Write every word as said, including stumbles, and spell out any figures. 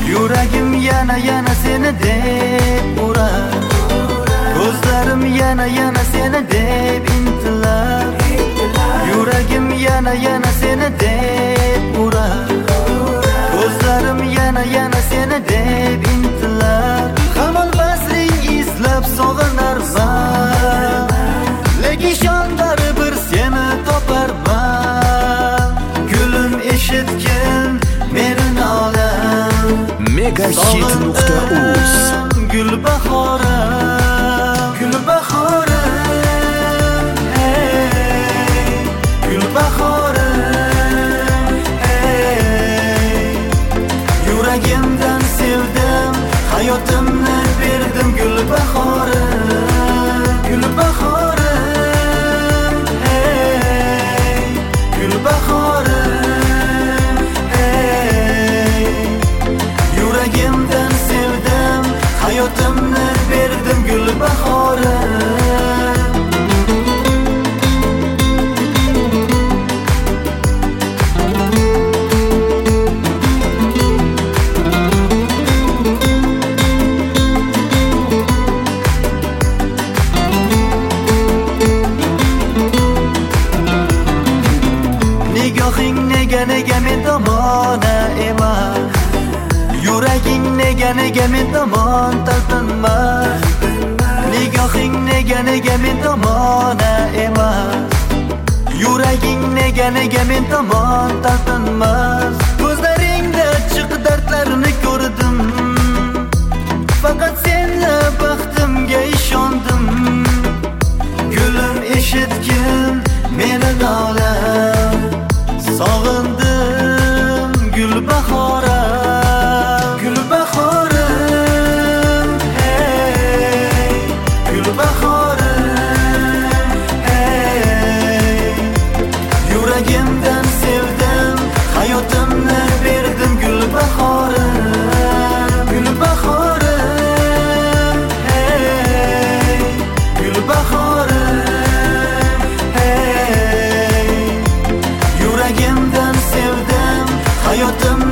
Yuragim yana yana seni deb urar, ko'zlarim yana yana seni deb intilar. Yuragim yana yana seni deb urar, ko'zlarim yana yana seni deb intilar. Hamon basring izlab sog'inarman, lekin shon baribir seni toparman. Gulim eshitgin meni nolam, Megahit nuqta uz. Gul bahorim, gul bahorim, hey, gul bahorim, hey. Yuragimdan sevdim, hayotimni berdim. Gul bahorim, gul bahorim, hey, gul bahorim, hey. Yuragimdan sevdim, hayotimni berdim. Gul bahorim. Nigohing nega nega men tomona emas, yuraging nega nega men tomon talpinmas. Nigohing nega nega men tomona emas, yuraging nega nega men tomon talpinmas. Ko'zlaringda chiq dardlarni ko'rdim, faqat senla baxtimga ishondim. Gulim eshitgin meni nolam, sog'indim gul bahorim, gul bahorim, hey, gul bahorim, hey. Yuragimdan sevdim, hayotimni berdim. Gul bahorim, gul bahorim, hey, gul bahorim, hey. Yuragimdan sevdim, hayotim